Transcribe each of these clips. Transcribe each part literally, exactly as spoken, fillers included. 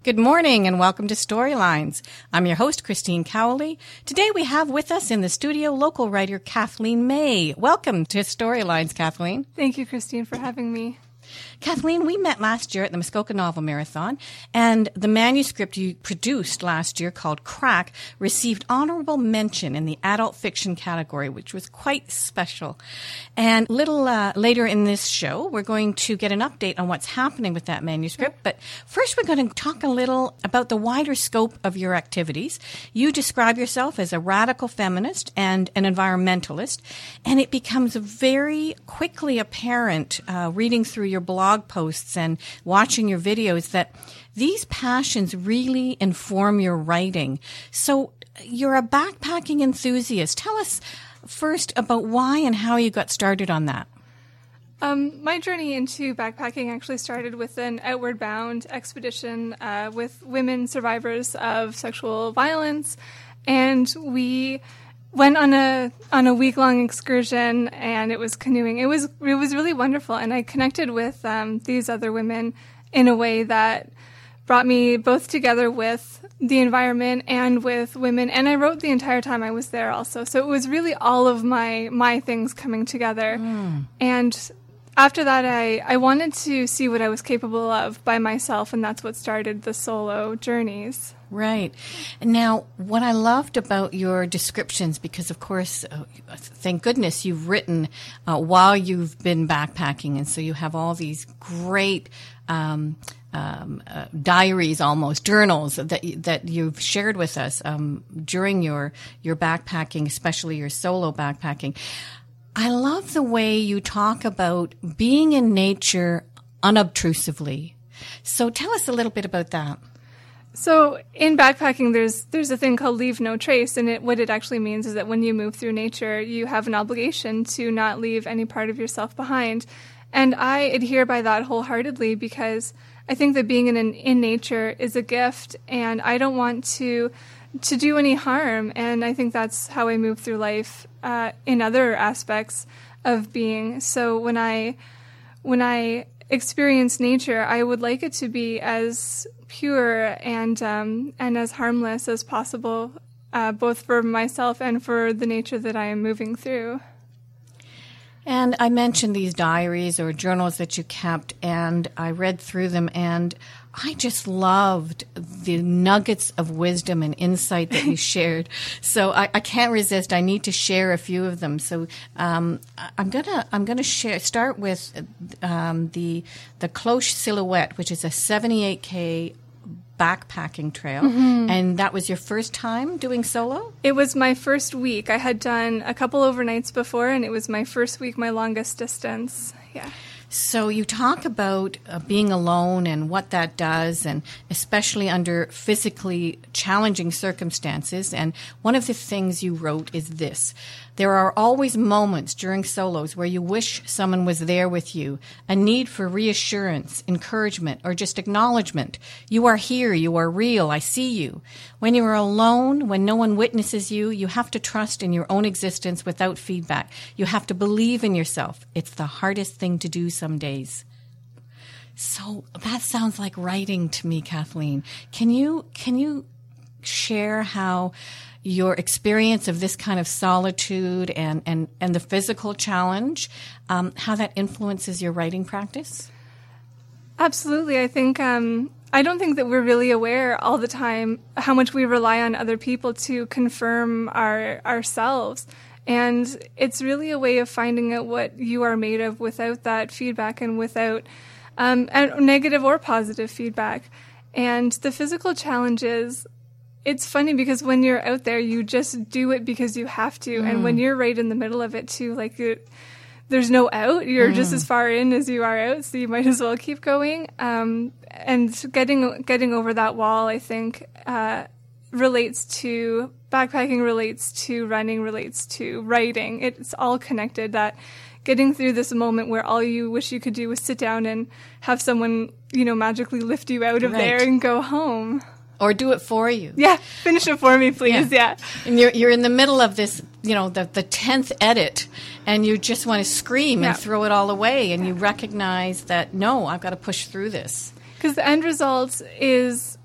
Good morning and welcome to Storylines. I'm your host, Christine Cowley. Today we have with us in the studio local writer Kathleen May. Welcome to Storylines, Kathleen. Thank you, Christine, for having me. Kathleen, we met last year at the Muskoka Novel Marathon, and the manuscript you produced last year called Crack received honorable mention in the adult fiction category, which was quite special. And a little uh, later in this show, we're going to get an update on what's happening with that manuscript. But first, we're going to talk a little about the wider scope of your activities. You describe yourself as a radical feminist and an environmentalist, and it becomes very quickly apparent uh, reading through your blog posts and watching your videos that these passions really inform your writing. So you're a backpacking enthusiast. Tell us first about why and how you got started on that. Um, my journey into backpacking actually started with an Outward Bound expedition uh, with women survivors of sexual violence, and we went on a on a week long excursion, and it was canoeing. It was it was really wonderful, and I connected with um, these other women in a way that brought me both together with the environment and with women. And I wrote the entire time I was there, also. So it was really all of my my things coming together. Mm. And after that, I I wanted to see what I was capable of by myself, and that's what started the solo journeys. Right. Now, what I loved about your descriptions, because of course, uh, thank goodness you've written uh, while you've been backpacking, and so you have all these great um, um, uh, diaries, almost journals that that you've shared with us um, during your your backpacking, especially your solo backpacking. I love the way you talk about being in nature unobtrusively. So tell us a little bit about that. So in backpacking, there's there's a thing called leave no trace, and it, what it actually means is that when you move through nature, you have an obligation to not leave any part of yourself behind. And I adhere by that wholeheartedly because I think that being in an, in nature is a gift, and I don't want to to do any harm. And I think that's how I move through life uh, in other aspects of being. So when I when I experience nature, I would like it to be as pure and um, and as harmless as possible, uh, both for myself and for the nature that I am moving through. And I mentioned these diaries or journals that you kept, and I read through them, and I just loved the nuggets of wisdom and insight that you shared. So I, I can't resist. I need to share a few of them. So um, I'm gonna I'm gonna share. Start with um, the the Cloche Silhouette, which is a seventy-eight K backpacking trail, mm-hmm. and that was your first time doing solo? It was my first week. I had done a couple overnights before, and it was my first week, my longest distance. Yeah. So you talk about uh, being alone and what that does, and especially under physically challenging circumstances. And one of the things you wrote is this: there are always moments during solos where you wish someone was there with you, a need for reassurance, encouragement, or just acknowledgement. You are here, you are real, I see you. When you are alone, when no one witnesses you, you have to trust in your own existence without feedback. You have to believe in yourself. It's the hardest thing to do some days. So that sounds like writing to me, Kathleen. Can you can you share how your experience of this kind of solitude and, and, and the physical challenge, um, how that influences your writing practice? Absolutely. I think um, I don't think that we're really aware all the time how much we rely on other people to confirm our ourselves. And it's really a way of finding out what you are made of without that feedback and without um, negative or positive feedback. And the physical challenges, it's funny because when you're out there, you just do it because you have to. Mm. And when you're right in the middle of it too, like it, there's no out. You're mm. just as far in as you are out, so you might as well keep going. Um, and getting getting over that wall, I think, uh, relates to backpacking, relates to running, relates to writing. It's all connected. That getting through this moment where all you wish you could do was sit down and have someone, you know, magically lift you out of right. there and go home. Or do it for you. Yeah, finish it for me, please. Yeah. yeah. And you're you're in the middle of this, you know, the the tenth edit, and you just want to scream yeah. and throw it all away, and yeah. you recognize that, no, I've got to push through this. Because the end result is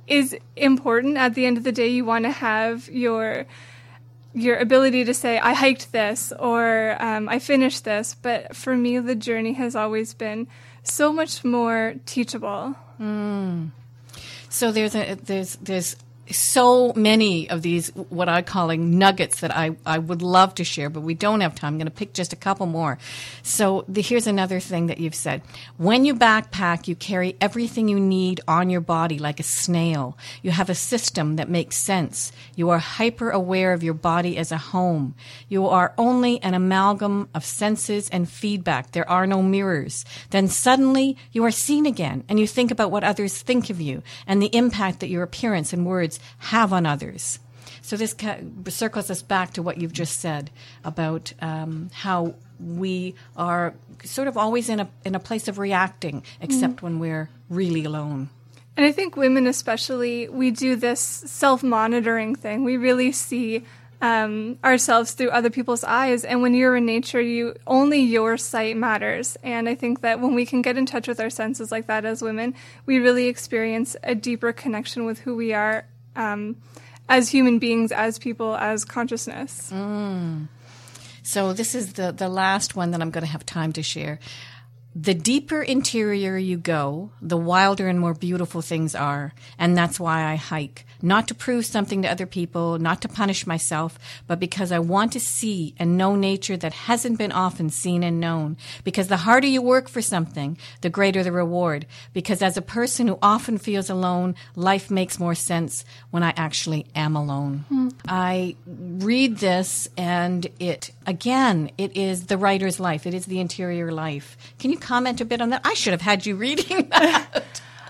is important. At the end of the day, you want to have your your ability to say, I hiked this, or um, I finished this. But for me, the journey has always been so much more teachable. Mm. So there's a, there's there's so many of these, what I'm calling nuggets, that I, I would love to share, but we don't have time. I'm going to pick just a couple more. So the, here's another thing that you've said. When you backpack, you carry everything you need on your body like a snail. You have a system that makes sense. You are hyper aware of your body as a home. You are only an amalgam of senses and feedback. There are no mirrors. Then suddenly you are seen again, and you think about what others think of you and the impact that your appearance and words have on others. So this ca- circles us back to what you've just said about um, how we are sort of always in a in a place of reacting, except mm-hmm. when we're really alone. And I think women especially, we do this self-monitoring thing. We really see um, ourselves through other people's eyes. And when you're in nature, you only your sight matters. And I think that when we can get in touch with our senses like that as women, we really experience a deeper connection with who we are Um, as human beings, as people, as consciousness. Mm. So this is the, the last one that I'm going to have time to share. The deeper interior you go, the wilder and more beautiful things are. And that's why I hike. Not to prove something to other people, not to punish myself, but because I want to see and know nature that hasn't been often seen and known. Because the harder you work for something, the greater the reward. Because as a person who often feels alone, life makes more sense when I actually am alone. Mm. I read this, and it, again, it is the writer's life. It is the interior life. Can you comment a bit on that? I should have had you reading that.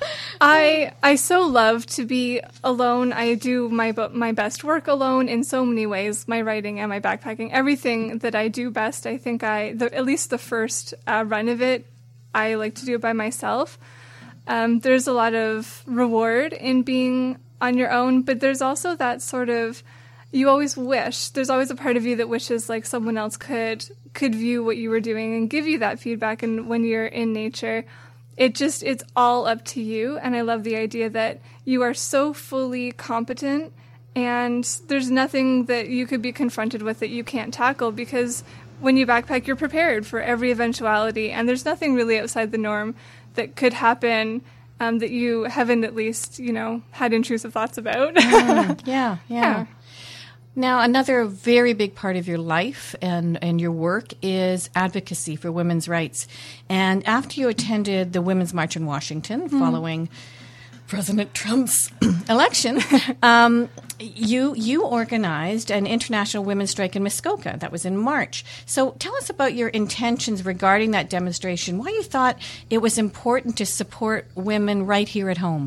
I I so love to be alone. I do my my best work alone in so many ways. My writing and my backpacking, everything that I do best. I think I the, at least the first uh, run of it, I like to do it by myself. Um, there's a lot of reward in being on your own, but there's also that sort of, you always wish. There's always a part of you that wishes like someone else could could view what you were doing and give you that feedback. And when you're in nature, it just, it's all up to you. And I love the idea that you are so fully competent, and there's nothing that you could be confronted with that you can't tackle, because when you backpack, you're prepared for every eventuality, and there's nothing really outside the norm that could happen um, that you haven't at least, you know, had intrusive thoughts about. mm, yeah, yeah. yeah. Now, another very big part of your life and, and your work is advocacy for women's rights. And after you attended the Women's March in Washington, mm. following President Trump's election, um, you you organized an international women's strike in Muskoka. That was in March. So tell us about your intentions regarding that demonstration, why you thought it was important to support women right here at home.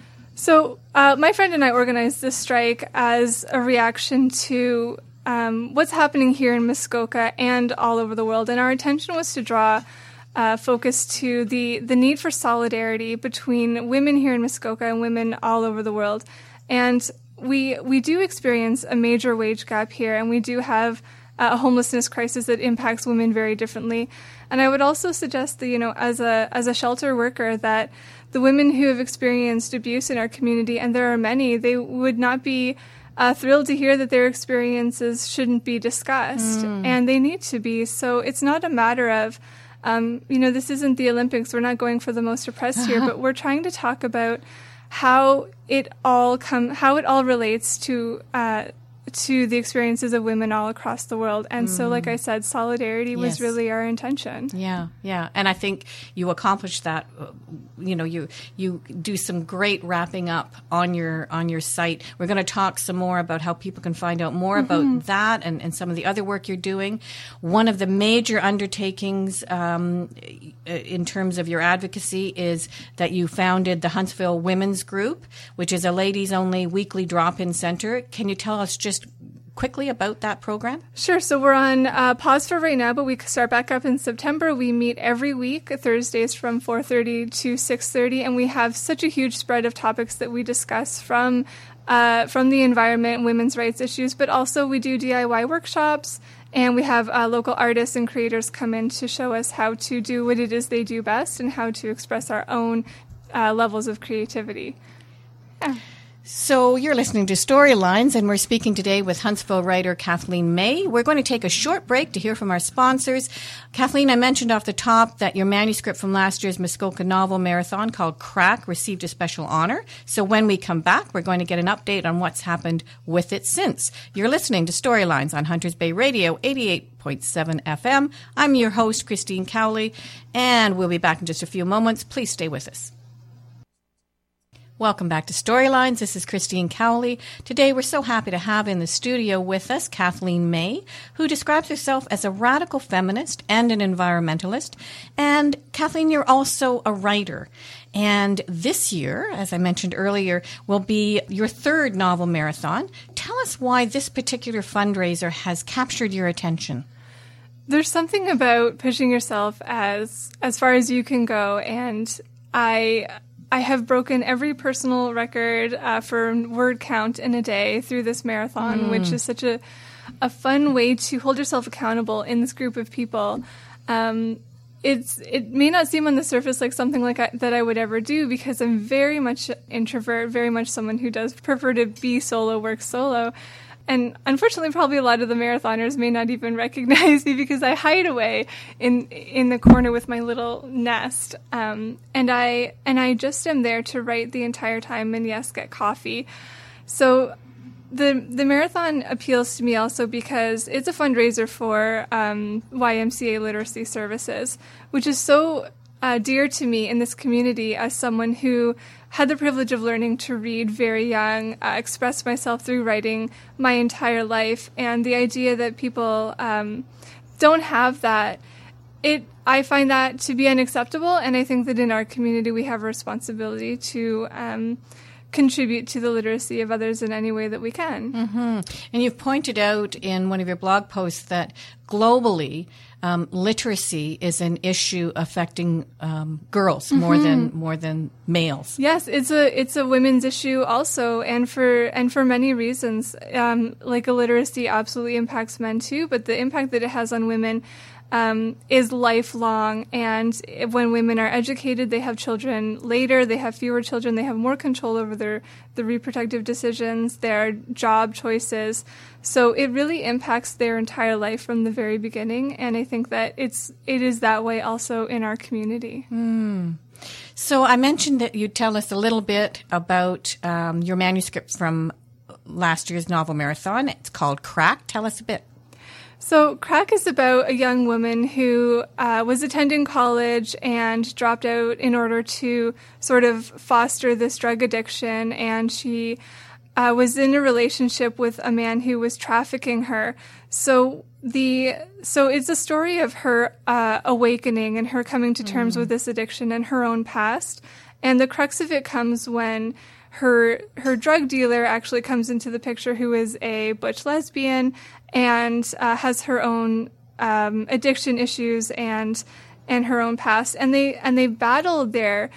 So uh, my friend and I organized this strike as a reaction to um, what's happening here in Muskoka and all over the world. And our intention was to draw uh, focus to the, the need for solidarity between women here in Muskoka and women all over the world. And we we do experience a major wage gap here, and we do have a homelessness crisis that impacts women very differently. And I would also suggest that, you know, as a as a shelter worker, that the women who have experienced abuse in our community, and there are many, they would not be uh, thrilled to hear that their experiences shouldn't be discussed, mm. and they need to be. So it's not a matter of, um, you know, this isn't the Olympics. We're not going for the most oppressed here, but we're trying to talk about how it all come, how it all relates to uh, to the experiences of women all across the world. And mm. so, like I said, solidarity was yes. really our intention. Yeah, yeah. And I think you accomplished that. You know, you you do some great wrapping up on your on your site. We're going to talk some more about how people can find out more mm-hmm. about that and, and some of the other work you're doing. One of the major undertakings um, in terms of your advocacy is that you founded the Huntsville Women's Group, which is a ladies-only weekly drop-in center. Can you tell us just quickly about that program? Sure. So we're on uh, pause for right now, but we start back up in September. We meet every week, Thursdays from four thirty to six thirty, and we have such a huge spread of topics that we discuss from uh, from the environment, women's rights issues, but also we do D I Y workshops, and we have uh, local artists and creators come in to show us how to do what it is they do best and how to express our own uh, levels of creativity. Yeah. So you're listening to Storylines, and we're speaking today with Huntsville writer Kathleen May. We're going to take a short break to hear from our sponsors. Kathleen, I mentioned off the top that your manuscript from last year's Muskoka Novel Marathon called Crack received a special honor. So when we come back, we're going to get an update on what's happened with it since. You're listening to Storylines on Hunters Bay Radio, eighty-eight point seven F M. I'm your host, Christine Cowley, and we'll be back in just a few moments. Please stay with us. Welcome back to Storylines. This is Christine Cowley. Today we're so happy to have in the studio with us Kathleen May, who describes herself as a radical feminist and an environmentalist. And Kathleen, you're also a writer. And this year, as I mentioned earlier, will be your third novel marathon. Tell us why this particular fundraiser has captured your attention. There's something about pushing yourself as as far as you can go, and I I have broken every personal record uh, for word count in a day through this marathon, mm. which is such a a fun way to hold yourself accountable in this group of people. Um, it's it may not seem on the surface like something like I, that I would ever do, because I'm very much introvert, very much someone who does prefer to be solo, work solo. And unfortunately, probably a lot of the marathoners may not even recognize me because I hide away in in the corner with my little nest. Um, and I and I just am there to write the entire time and, yes, get coffee. So the the marathon appeals to me also because it's a fundraiser for um, Y M C A Literacy Services, which is so uh, dear to me in this community as someone who had the privilege of learning to read very young, uh, expressed myself through writing my entire life, and the idea that people um, don't have that, it I find that to be unacceptable, and I think that in our community we have a responsibility to um, contribute to the literacy of others in any way that we can. Mm-hmm. And you've pointed out in one of your blog posts that globally, Um, literacy is an issue affecting um, girls more mm-hmm. than more than males. Yes, it's a it's a women's issue also, and for and for many reasons. Um, like illiteracy absolutely impacts men too, but the impact that it has on women um, is lifelong. And when women are educated, they have children later. They have fewer children. They have more control over their the reproductive decisions, their job choices. So it really impacts their entire life from the very beginning, and I think that it's it is that way also in our community. Mm. So I mentioned that you'd tell us a little bit about um, your manuscript from last year's novel marathon. It's called Crack. Tell us a bit. So Crack is about a young woman who uh, was attending college and dropped out in order to sort of foster this drug addiction, and she Uh, was in a relationship with a man who was trafficking her. So the so it's a story of her uh, awakening and her coming to terms mm. with this addiction and her own past. And the crux of it comes when her her drug dealer actually comes into the picture, who is a butch lesbian and uh, has her own um, addiction issues and and her own past. And they and they battled their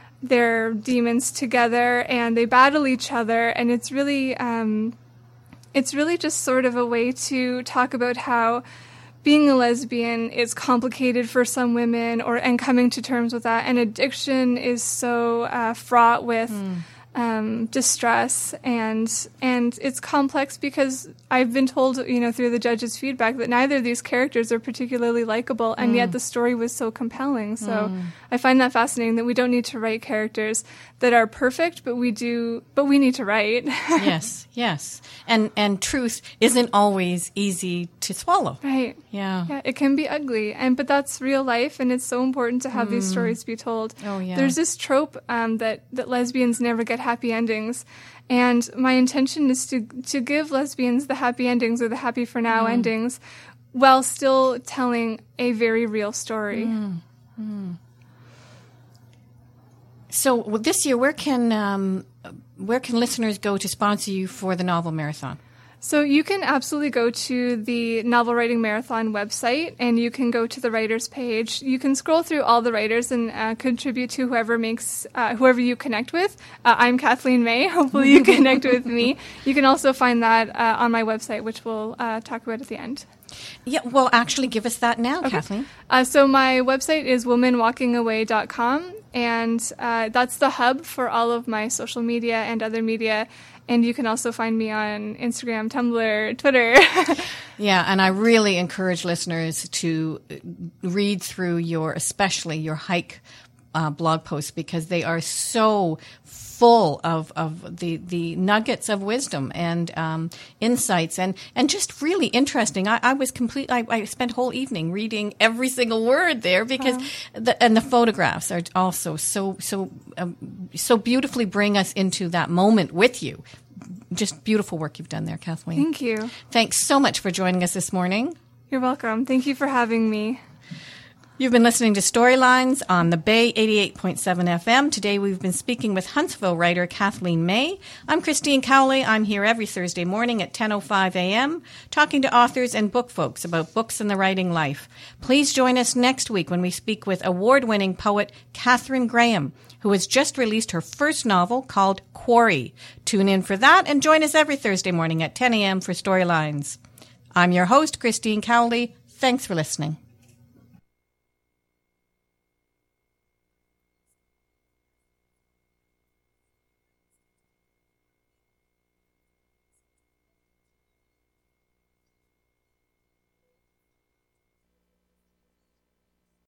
their demons together, and they battle each other, and it's really um, it's really just sort of a way to talk about how being a lesbian is complicated for some women, or and coming to terms with that, and addiction is so uh, fraught with mm. um, distress, and and it's complex because I've been told, you know, through the judges' feedback that neither of these characters are particularly likable, and mm. yet the story was so compelling. So mm. I find that fascinating, that we don't need to write characters that are perfect, but we do, but we need to write. Yes, yes. And and truth isn't always easy to swallow. Right. Yeah. Yeah, it can be ugly, and but that's real life, and it's so important to have mm. these stories be told. Oh, yeah. There's this trope um, that, that lesbians never get happy endings, and my intention is to to give lesbians the happy endings, or the happy for now mm. endings, while still telling a very real story. Mm. Mm. So well, this year, where can um, where can listeners go to sponsor you for the novel marathon? So you can absolutely go to the Novel Writing Marathon website, and you can go to the writers page. You can scroll through all the writers and uh, contribute to whoever makes uh, whoever you connect with. Uh, I'm Kathleen May. Hopefully you connect with me. You can also find that uh, on my website, which we'll uh, talk about at the end. Yeah, well, actually give us that now, okay. Kathleen. Uh, so my website is woman walking away dot com. And uh, that's the hub for all of my social media and other media. And you can also find me on Instagram, Tumblr, Twitter. Yeah, and I really encourage listeners to read through your, especially your hike uh, blog posts, because they are so full of, of the, the nuggets of wisdom and um, insights and, and just really interesting. I, I was complete. I, I spent a whole evening reading every single word there because, wow. the, and the photographs are also so so um, so beautifully bring us into that moment with you. Just beautiful work you've done there, Kathleen. Thank you. Thanks so much for joining us this morning. You're welcome. Thank you for having me. You've been listening to Storylines on the Bay eighty-eight point seven F M. Today we've been speaking with Huntsville writer Kathleen May. I'm Christine Cowley. I'm here every Thursday morning at ten oh five a.m. talking to authors and book folks about books and the writing life. Please join us next week when we speak with award-winning poet Katharine Graham, who has just released her first novel called Quarry. Tune in for that and join us every Thursday morning at ten a.m. for Storylines. I'm your host, Christine Cowley. Thanks for listening.